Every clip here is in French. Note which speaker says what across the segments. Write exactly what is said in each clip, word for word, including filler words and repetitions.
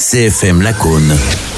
Speaker 1: C F M Lacaune,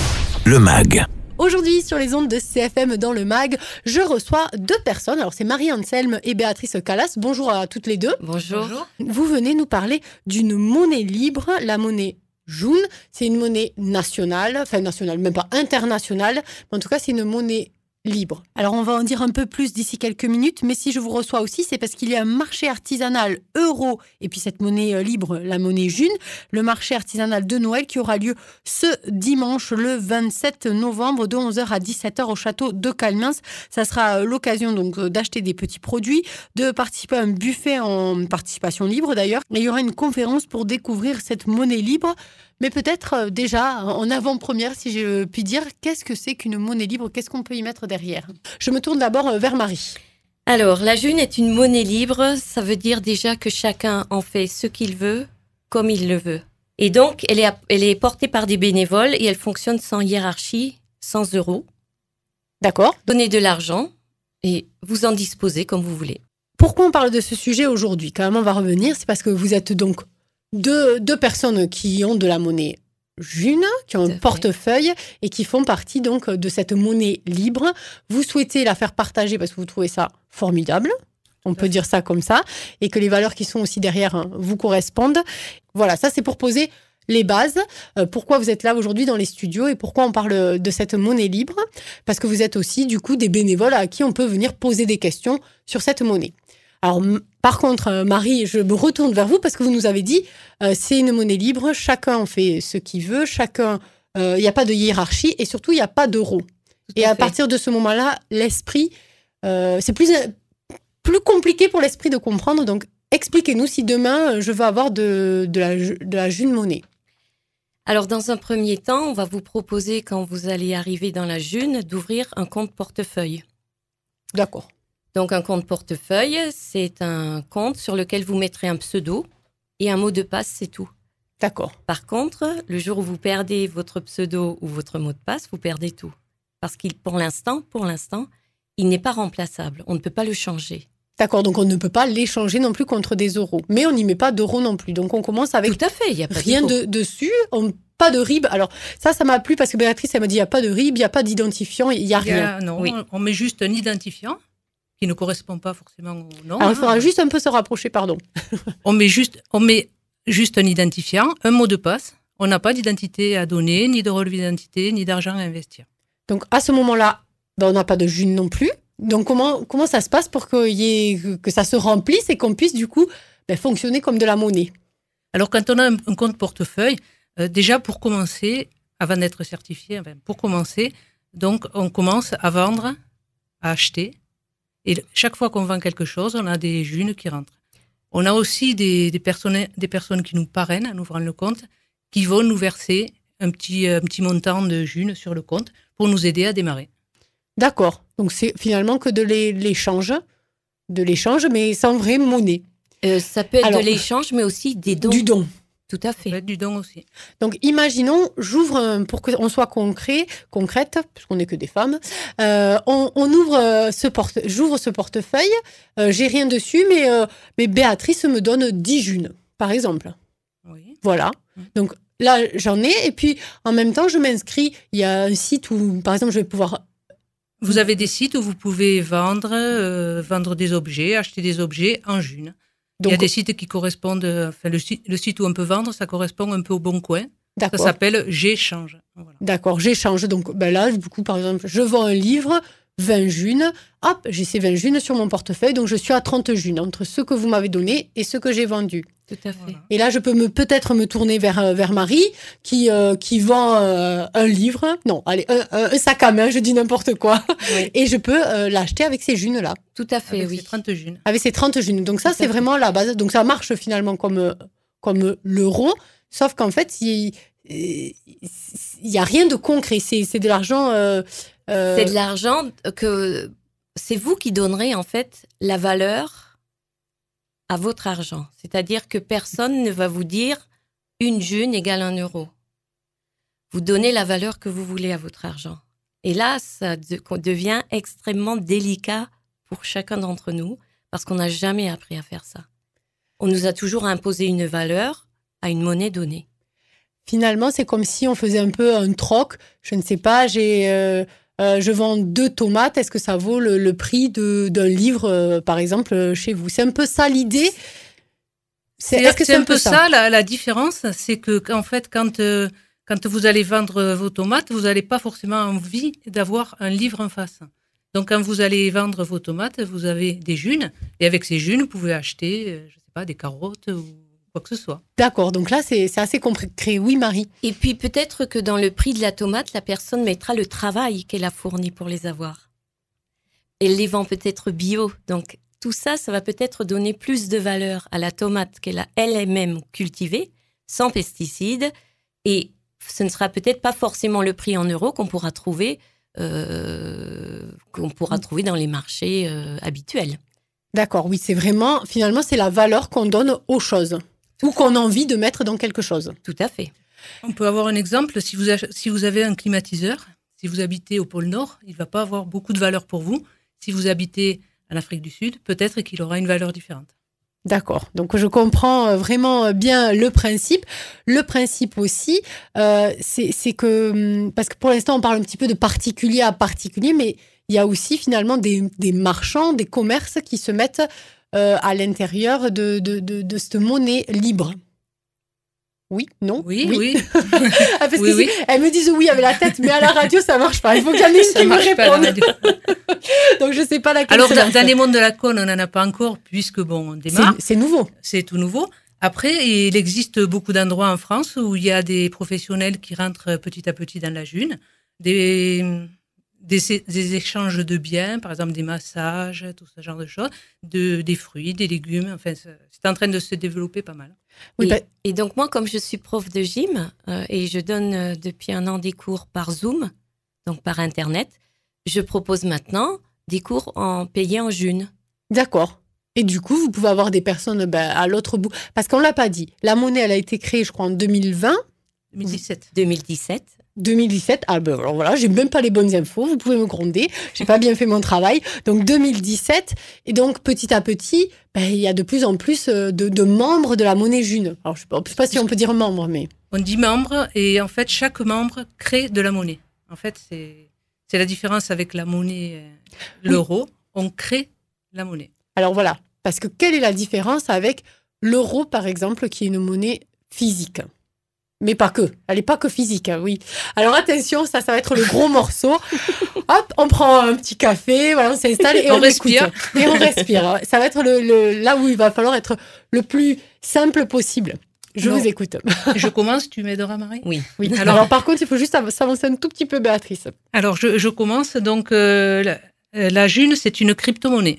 Speaker 1: le M A G.
Speaker 2: Aujourd'hui, sur les ondes de C F M dans le M A G, je reçois deux personnes. Alors, c'est Marie-Anselme et Béatrice Callas. Bonjour à toutes les deux.
Speaker 3: Bonjour.
Speaker 2: Vous venez nous parler d'une monnaie libre, la monnaie June. C'est une monnaie nationale, enfin nationale, même pas internationale, mais en tout cas, c'est une monnaie libre. Alors, on va en dire un peu plus d'ici quelques minutes, mais si je vous reçois aussi, c'est parce qu'il y a un marché artisanal euro et puis cette monnaie libre, la monnaie June, le marché artisanal de Noël qui aura lieu ce dimanche, le vingt-sept novembre, de onze heures à dix-sept heures au château de Calmiens. Ça sera l'occasion donc d'acheter des petits produits, de participer à un buffet en participation libre d'ailleurs. Et il y aura une conférence pour découvrir cette monnaie libre. Mais peut-être déjà en avant-première, si je puis dire, qu'est-ce que c'est qu'une monnaie libre ? Qu'est-ce qu'on peut y mettre derrière ? Je me tourne d'abord vers Marie.
Speaker 3: Alors, la June est une monnaie libre. Ça veut dire déjà que chacun en fait ce qu'il veut, comme il le veut. Et donc, elle est, elle est portée par des bénévoles et elle fonctionne sans hiérarchie, sans euros.
Speaker 2: D'accord.
Speaker 3: Donnez de l'argent et vous en disposez comme vous voulez.
Speaker 2: Pourquoi on parle de ce sujet aujourd'hui ? Quand même, on va revenir. C'est parce que vous êtes donc deux, deux personnes qui ont de la monnaie June, qui ont un portefeuille et qui font partie donc de cette monnaie libre. Vous souhaitez la faire partager parce que vous trouvez ça formidable. On peut dire ça comme ça. Et que les valeurs qui sont aussi derrière hein, vous correspondent. Voilà, ça c'est pour poser les bases. Euh, pourquoi vous êtes là aujourd'hui dans les studios et pourquoi on parle de cette monnaie libre ? Parce que vous êtes aussi du coup des bénévoles à qui on peut venir poser des questions sur cette monnaie. Alors, par contre, Marie, je me retourne vers vous parce que vous nous avez dit euh, c'est une monnaie libre, chacun en fait ce qu'il veut, chacun, il euh, n'y a pas de hiérarchie et surtout, il n'y a pas d'euros. Et à fait. Partir de ce moment-là, l'esprit, euh, c'est plus, plus compliqué pour l'esprit de comprendre. Donc, expliquez-nous si demain, je veux avoir de, de, la, de la June monnaie.
Speaker 3: Alors, dans un premier temps, on va vous proposer, quand vous allez arriver dans la June, d'ouvrir un compte portefeuille.
Speaker 2: D'accord.
Speaker 3: Donc, un compte portefeuille, c'est un compte sur lequel vous mettrez un pseudo et un mot de passe, c'est tout.
Speaker 2: D'accord.
Speaker 3: Par contre, le jour où vous perdez votre pseudo ou votre mot de passe, vous perdez tout. Parce qu'il, pour l'instant, pour l'instant, il n'est pas remplaçable. On ne peut pas le changer.
Speaker 2: D'accord, donc on ne peut pas l'échanger non plus contre des euros. Mais on n'y met pas d'euros non plus. Donc, on commence avec
Speaker 3: tout à fait, il y a pas
Speaker 2: rien de, dessus. On, pas de R I B. Alors, ça, ça m'a plu parce que Béatrice, elle m'a dit il n'y a pas de R I B, il n'y a pas d'identifiant, il n'y a rien.
Speaker 4: A, non, oui. on met juste un identifiant qui ne correspond pas forcément au nom.
Speaker 2: Alors, il faudra hein. juste un peu se rapprocher, pardon.
Speaker 4: on, met juste, on met juste un identifiant, un mot de passe. On n'a pas d'identité à donner, ni de relevé d'identité, ni d'argent à investir.
Speaker 2: Donc, à ce moment-là, ben, on n'a pas de June non plus. Donc, comment, comment ça se passe pour qu'il y ait, que ça se remplisse et qu'on puisse, du coup, ben, fonctionner comme de la monnaie ?
Speaker 4: Alors, quand on a un, un compte portefeuille, euh, déjà, pour commencer, avant d'être certifié, enfin, pour commencer, donc, on commence à vendre, à acheter. Et chaque fois qu'on vend quelque chose, on a des junes qui rentrent. On a aussi des, des, personnes, des personnes qui nous parrainent en ouvrant le compte, qui vont nous verser un petit, un petit montant de junes sur le compte pour nous aider à démarrer.
Speaker 2: D'accord. Donc, c'est finalement que de l'échange, de l'échange, mais sans vraie monnaie.
Speaker 3: Euh, ça peut être Alors, de l'échange, mais aussi des dons.
Speaker 2: Du don.
Speaker 3: Tout à fait.
Speaker 4: Ça peut être du don aussi.
Speaker 2: Donc, imaginons, j'ouvre, un, pour qu'on soit concret, concrète, puisqu'on n'est que des femmes, euh, on, on ouvre ce porte, j'ouvre ce portefeuille, euh, j'ai rien dessus, mais, euh, mais Béatrice me donne dix junes, par exemple.
Speaker 4: Oui.
Speaker 2: Voilà. Oui. Donc, là, j'en ai, et puis, en même temps, je m'inscris. Il y a un site où, par exemple, je vais pouvoir...
Speaker 4: Vous avez des sites où vous pouvez vendre, euh, vendre des objets, acheter des objets en junes. Donc, il y a des sites qui correspondent, enfin le site, le site où on peut vendre, ça correspond un peu au Bon Coin.
Speaker 2: D'accord.
Speaker 4: Ça s'appelle J'échange. Voilà.
Speaker 2: D'accord, j'échange. Donc ben là, du coup, par exemple, je vends un livre, vingt junes, hop, j'ai ces vingt junes sur mon portefeuille, donc je suis à trente junes entre ce que vous m'avez donné et ce que j'ai vendu.
Speaker 3: Tout à fait. Voilà.
Speaker 2: Et là, je peux me, peut-être me tourner vers, vers Marie, qui, euh, qui vend euh, un livre, non, allez, un, un sac à main, je dis n'importe quoi, oui. Et je peux euh, l'acheter avec ces junes-là.
Speaker 3: Tout à fait,
Speaker 4: avec
Speaker 3: oui.
Speaker 4: Ces trente junes.
Speaker 2: Avec ces trente junes. Donc ça, Tout c'est vraiment la base. Donc ça marche finalement comme, comme l'euro, sauf qu'en fait, il n'y a rien de concret. C'est, c'est de l'argent... Euh,
Speaker 3: euh... C'est de l'argent que... C'est vous qui donnerez, en fait, la valeur à votre argent. C'est-à-dire que personne ne va vous dire une june égale un euro. Vous donnez la valeur que vous voulez à votre argent. Et là, ça de, devient extrêmement délicat pour chacun d'entre nous parce qu'on n'a jamais appris à faire ça. On nous a toujours imposé une valeur à une monnaie donnée.
Speaker 2: finalement, c'est comme si on faisait un peu un troc. Je ne sais pas, j'ai, euh, euh, je vends deux tomates. Est-ce que ça vaut le, le prix de, d'un livre, euh, par exemple, chez vous? C'est un peu ça l'idée.
Speaker 4: C'est, est-ce que c'est, c'est un peu ça, ça la, la différence, c'est que en fait, quand euh, quand vous allez vendre vos tomates, vous n'allez pas forcément envie d'avoir un livre en face. Donc, quand vous allez vendre vos tomates, vous avez des junes, et avec ces junes, vous pouvez acheter, euh, je sais pas, des carottes ou quoi que ce soit.
Speaker 2: D'accord, donc là, c'est, c'est assez concret. Oui, Marie.
Speaker 3: Et puis, peut-être que dans le prix de la tomate, la personne mettra le travail qu'elle a fourni pour les avoir. Elle les vend peut-être bio, donc tout ça, ça va peut-être donner plus de valeur à la tomate qu'elle a elle-même cultivée, sans pesticides, et ce ne sera peut-être pas forcément le prix en euros qu'on pourra trouver, euh, qu'on pourra trouver dans les marchés euh, habituels.
Speaker 2: D'accord, oui, c'est vraiment, finalement, c'est la valeur qu'on donne aux choses, ou qu'on a envie de mettre dans quelque chose.
Speaker 3: Tout à fait.
Speaker 4: On peut avoir un exemple, si vous, ach- si vous avez un climatiseur, si vous habitez au pôle Nord, il ne va pas avoir beaucoup de valeur pour vous. Si vous habitez en Afrique du Sud, peut-être qu'il aura une valeur différente.
Speaker 2: D'accord, donc je comprends vraiment bien le principe. Le principe aussi, euh, c'est, c'est que, parce que pour l'instant on parle un petit peu de particulier à particulier, mais il y a aussi finalement des, des marchands, des commerces qui se mettent euh, à l'intérieur de, de, de, de cette monnaie libre. Oui, non?
Speaker 4: Oui, oui. oui.
Speaker 2: Ah, parce
Speaker 4: oui,
Speaker 2: que
Speaker 4: oui.
Speaker 2: Si, elles me disent oui avec la tête, mais à la radio, ça marche pas. Il faut qu'il y en ait une qui me réponde. Donc, je sais pas laquelle.
Speaker 4: Alors, dans, dans les mondes de la cône, on n'en a pas encore, puisque bon, on démarre.
Speaker 2: C'est, c'est nouveau.
Speaker 4: C'est tout nouveau. Après, il existe beaucoup d'endroits en France où il y a des professionnels qui rentrent petit à petit dans la june. Des... Des, des échanges de biens, par exemple des massages, tout ce genre de choses, de, des fruits, des légumes, enfin c'est, c'est en train de se développer pas mal.
Speaker 3: Oui, et, bah... et donc moi, comme je suis prof de gym euh, et je donne euh, depuis un an des cours par Zoom, donc par Internet, je propose maintenant des cours en payés en june.
Speaker 2: D'accord. Et du coup, vous pouvez avoir des personnes ben, à l'autre bout. Parce qu'on ne l'a pas dit, la monnaie, elle a été créée, je crois, en deux mille vingt.
Speaker 4: deux mille dix-sept.
Speaker 3: deux mille dix-sept.
Speaker 2: deux mille dix-sept, ah ben alors voilà, j'ai même pas les bonnes infos, vous pouvez me gronder, j'ai pas bien fait mon travail. Donc deux mille dix-sept, et donc petit à petit, ben, il y a de plus en plus de, de membres de la monnaie june. Alors je ne sais pas si on peut dire membre, mais...
Speaker 4: On dit membre, et en fait, chaque membre crée de la monnaie. En fait, c'est, c'est la différence avec la monnaie, l'euro, oui. On crée la monnaie.
Speaker 2: Alors voilà, parce que quelle est la différence avec l'euro, par exemple, qui est une monnaie physique ? Mais pas que. Elle n'est pas que physique, hein, oui. Alors attention, ça, ça va être le gros morceau. Hop, on prend un petit café, voilà, on s'installe et on, on respire. Écoute. Et on respire. Ça va être le, le, là où il va falloir être le plus simple possible. Je non. vous écoute.
Speaker 4: Je commence, tu m'aideras, Marie ?
Speaker 3: Oui.
Speaker 2: oui. Alors, Alors, par contre, il faut juste s'avancer un tout petit peu, Béatrice.
Speaker 4: Alors, je, je commence. Donc, euh, la, la june, c'est une crypto-monnaie.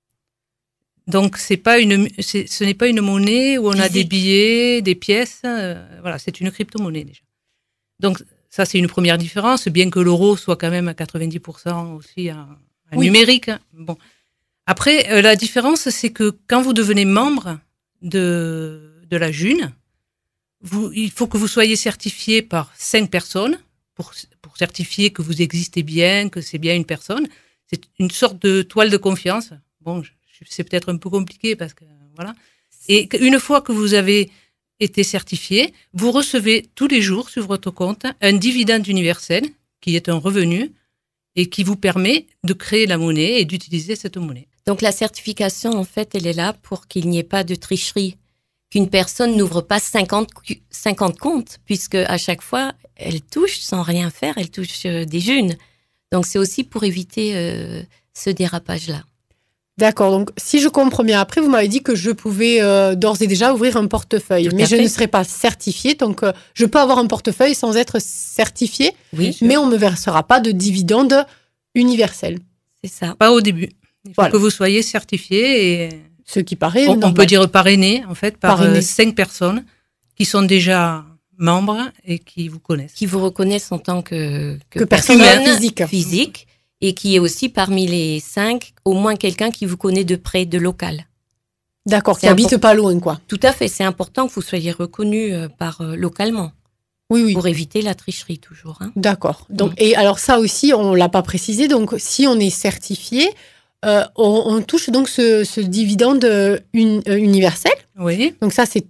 Speaker 4: Donc, c'est pas une, c'est, ce n'est pas une monnaie où on a des billets, des pièces. Euh, voilà, c'est une crypto-monnaie déjà. Donc, ça, c'est une première différence, bien que l'euro soit quand même à quatre-vingt-dix pour cent aussi en, en oui. numérique. Bon. Après, euh, la différence, c'est que quand vous devenez membre de, de la june, vous, il faut que vous soyez certifié par cinq personnes pour, pour certifier que vous existez bien, que c'est bien une personne. C'est une sorte de toile de confiance. Bon, je, c'est peut-être un peu compliqué parce que voilà. Et une fois que vous avez été certifié, vous recevez tous les jours sur votre compte un dividende universel qui est un revenu et qui vous permet de créer la monnaie et d'utiliser cette monnaie.
Speaker 3: Donc la certification, en fait, elle est là pour qu'il n'y ait pas de tricherie, qu'une personne n'ouvre pas cinquante, cinquante comptes, puisque à chaque fois, elle touche sans rien faire, elle touche des junes. Donc c'est aussi pour éviter euh, ce dérapage-là.
Speaker 2: D'accord, donc si je comprends bien, après vous m'avez dit que je pouvais euh, d'ores et déjà ouvrir un portefeuille, Tout mais je fait. ne serai pas certifiée, donc euh, je peux avoir un portefeuille sans être certifiée,
Speaker 3: oui,
Speaker 2: mais on ne me versera pas de dividende universel.
Speaker 3: C'est ça.
Speaker 4: Pas au début. Il faut voilà. que vous soyez certifié et
Speaker 2: ce qui paraît
Speaker 4: on, on peut dire parrainé en fait par parrainé. cinq personnes qui sont déjà membres et qui vous connaissent,
Speaker 3: qui vous reconnaissent en tant que que,
Speaker 2: que personne physique.
Speaker 3: physique. Et qui est aussi parmi les cinq, au moins quelqu'un qui vous connaît de près, de local.
Speaker 2: D'accord, c'est qui habite import- pas loin, quoi.
Speaker 3: Tout à fait, c'est important que vous soyez reconnu euh, par euh, localement.
Speaker 2: Oui, oui.
Speaker 3: Pour éviter la tricherie, toujours. Hein.
Speaker 2: D'accord. Donc, mmh. Et alors ça aussi, on ne l'a pas précisé, donc si on est certifié, euh, on, on touche donc ce, ce dividende un, euh, universel.
Speaker 4: Oui.
Speaker 2: Donc ça, c'est tous les jours ?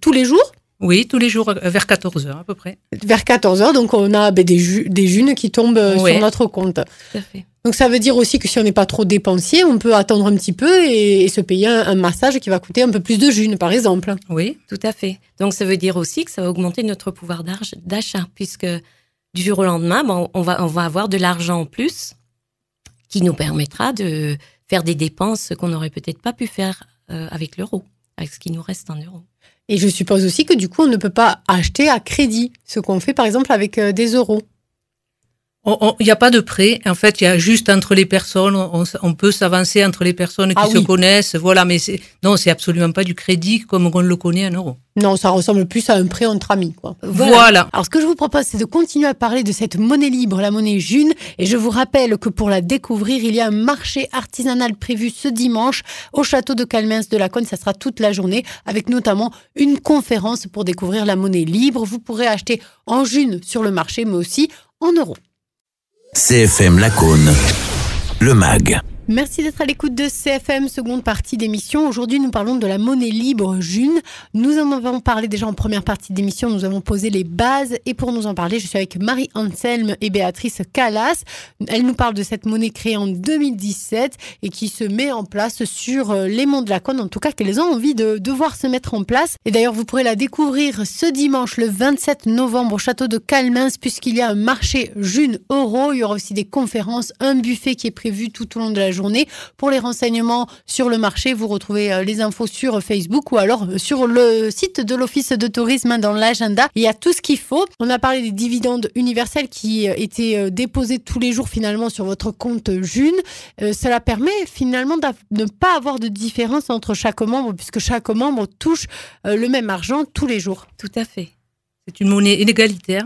Speaker 4: Oui, tous les jours, vers quatorze heures à peu près.
Speaker 2: Vers quatorze heures, donc on a ben, des, ju- des junes qui tombent
Speaker 4: Oui.
Speaker 2: sur notre compte.
Speaker 3: Tout à fait.
Speaker 2: Donc ça veut dire aussi que si on n'est pas trop dépensier, on peut attendre un petit peu et, et se payer un, un massage qui va coûter un peu plus de junes, par exemple.
Speaker 4: Oui.
Speaker 3: Tout à fait. Donc, ça veut dire aussi que ça va augmenter notre pouvoir d'arg- d'achat, puisque du jour au lendemain, bon, on, va, on va avoir de l'argent en plus qui nous permettra de faire des dépenses qu'on n'aurait peut-être pas pu faire euh, avec l'euro, avec ce qui nous reste en euros.
Speaker 2: Et je suppose aussi que du coup, on ne peut pas acheter à crédit, ce qu'on fait par exemple avec euh, des euros.
Speaker 4: Il n'y a pas de prêt. En fait, il y a juste entre les personnes, on, on peut s'avancer entre les personnes qui
Speaker 2: Ah
Speaker 4: se
Speaker 2: oui.
Speaker 4: connaissent. Voilà, mais c'est, non, c'est absolument pas du crédit comme on le connaît en euros.
Speaker 2: Non, ça ressemble plus à un prêt entre amis, quoi.
Speaker 4: Voilà. voilà.
Speaker 2: Alors, ce que je vous propose, c'est de continuer à parler de cette monnaie libre, la monnaie June. Et je vous rappelle que pour la découvrir, il y a un marché artisanal prévu ce dimanche au château de Calmens de la Cône. Ça sera toute la journée, avec notamment une conférence pour découvrir la monnaie libre. Vous pourrez acheter en June sur le marché, mais aussi en euros.
Speaker 1: C F M Lacaune, le M A G.
Speaker 2: Merci d'être à l'écoute de C F M, seconde partie d'émission. Aujourd'hui, nous parlons de la monnaie libre June. Nous en avons parlé déjà en première partie d'émission. Nous avons posé les bases. Et pour nous en parler, je suis avec Marie-Anselme et Béatrice Callas. Elles nous parlent de cette monnaie créée en deux mille dix-sept et qui se met en place sur les monts de la Cône. En tout cas, qu'elles ont envie de, de voir se mettre en place. Et d'ailleurs, vous pourrez la découvrir ce dimanche, le vingt-sept novembre, au château de Calmens, puisqu'il y a un marché June Euro. Il y aura aussi des conférences, un buffet qui est prévu tout au long de la journée. Pour les renseignements sur le marché, vous retrouvez les infos sur Facebook ou alors sur le site de l'Office de tourisme dans l'agenda. Il y a tout ce qu'il faut. On a parlé des dividendes universels qui étaient déposés tous les jours finalement sur votre compte June. Euh, cela permet finalement de ne pas avoir de différence entre chaque membre puisque chaque membre touche le même argent tous les jours.
Speaker 3: Tout à fait.
Speaker 4: C'est une monnaie inégalitaire.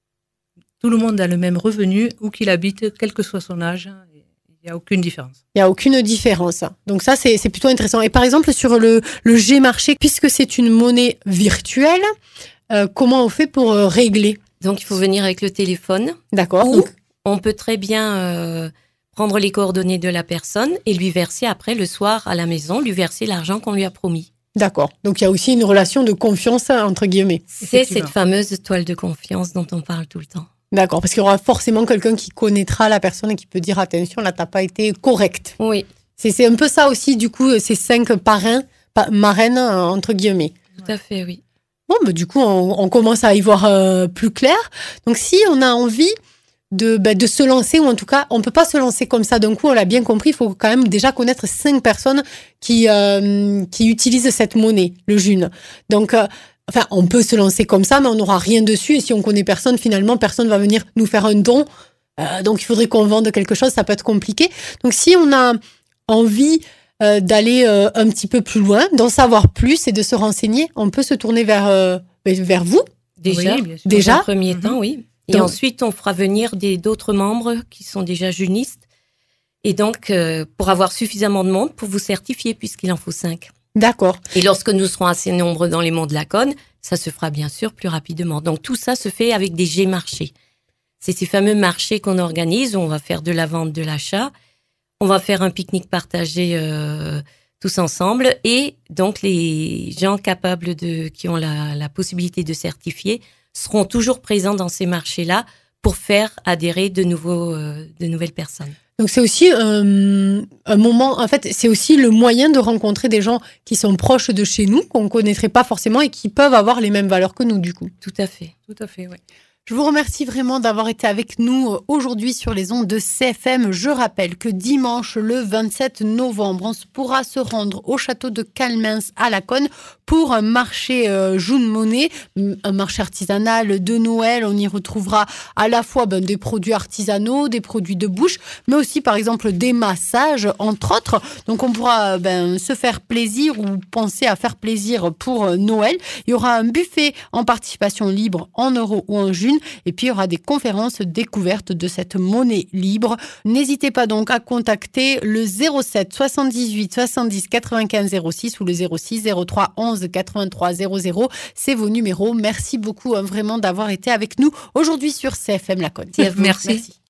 Speaker 4: Tout le monde a le même revenu, où qu'il habite, quel que soit son âge. Il n'y a aucune différence.
Speaker 2: Il n'y a aucune différence. Donc ça, c'est, c'est plutôt intéressant. Et par exemple, sur le, le G-Marché, puisque c'est une monnaie virtuelle, euh, comment on fait pour euh, régler ?
Speaker 3: Donc, il faut venir avec le téléphone.
Speaker 2: D'accord.
Speaker 3: Ou
Speaker 2: Donc,
Speaker 3: on peut très bien euh, prendre les coordonnées de la personne et lui verser après, le soir, à la maison, lui verser l'argent qu'on lui a promis.
Speaker 2: D'accord. Donc, il y a aussi une relation de confiance, entre guillemets.
Speaker 3: C'est cette fameuse toile de confiance dont on parle tout le temps.
Speaker 2: D'accord, parce qu'il y aura forcément quelqu'un qui connaîtra la personne et qui peut dire attention, là, t'as pas été correct.
Speaker 3: Oui.
Speaker 2: C'est, c'est un peu ça aussi, du coup, ces cinq parrains, pa- marraines, entre guillemets.
Speaker 3: Tout à fait, oui.
Speaker 2: Bon, bah, du coup, on, on commence à y voir euh, plus clair. Donc, si on a envie de, bah, de se lancer, ou en tout cas, on peut pas se lancer comme ça d'un coup, on l'a bien compris, il faut quand même déjà connaître cinq personnes qui, euh, qui utilisent cette monnaie, le June. Donc, euh, Enfin, on peut se lancer comme ça, mais on n'aura rien dessus. Et si on connaît personne, finalement, personne va venir nous faire un don. Euh, donc, il faudrait qu'on vende quelque chose. Ça peut être compliqué. Donc, si on a envie euh, d'aller euh, un petit peu plus loin, d'en savoir plus et de se renseigner, on peut se tourner vers, euh, vers vous.
Speaker 3: Déjà,
Speaker 4: Oui, bien sûr.
Speaker 2: Déjà
Speaker 3: dans un premier temps, oui. Et
Speaker 2: Donc-
Speaker 3: ensuite, on fera venir des, d'autres membres qui sont déjà junistes. Et donc, euh, pour avoir suffisamment de monde pour vous certifier, puisqu'il en faut cinq.
Speaker 2: D'accord.
Speaker 3: Et lorsque nous serons assez nombreux dans les monts de la Cône, ça se fera bien sûr plus rapidement. Donc tout ça se fait avec des G-marchés. C'est ces fameux marchés qu'on organise où on va faire de la vente, de l'achat. On va faire un pique-nique partagé euh, tous ensemble. Et donc les gens capables de, qui ont la, la possibilité de certifier seront toujours présents dans ces marchés-là pour faire adhérer de, nouveaux, euh, de nouvelles personnes.
Speaker 2: Donc, c'est aussi euh, un moment, en fait, c'est aussi le moyen de rencontrer des gens qui sont proches de chez nous, qu'on ne connaîtrait pas forcément et qui peuvent avoir les mêmes valeurs que nous, du coup.
Speaker 3: Tout à fait.
Speaker 4: Tout à fait, oui.
Speaker 2: Je vous remercie vraiment d'avoir été avec nous aujourd'hui sur les ondes de C F M. Je rappelle que dimanche, le vingt-sept novembre, on pourra se rendre au château de Calmens à la Cône pour un marché euh, June Monnaie, un marché artisanal de Noël. On y retrouvera à la fois ben, des produits artisanaux, des produits de bouche, mais aussi par exemple des massages, entre autres. Donc on pourra ben, se faire plaisir ou penser à faire plaisir pour euh, Noël. Il y aura un buffet en participation libre en euros ou en June. Et puis, il y aura des conférences découvertes de cette monnaie libre. N'hésitez pas donc à contacter le zéro sept soixante-dix-huit soixante-dix quatre-vingt-quinze zéro six ou le zéro six zéro trois onze quatre-vingt-trois zéro zéro. C'est vos numéros. Merci beaucoup hein, vraiment d'avoir été avec nous aujourd'hui sur C F M Lacaune.
Speaker 4: Merci.
Speaker 2: Merci.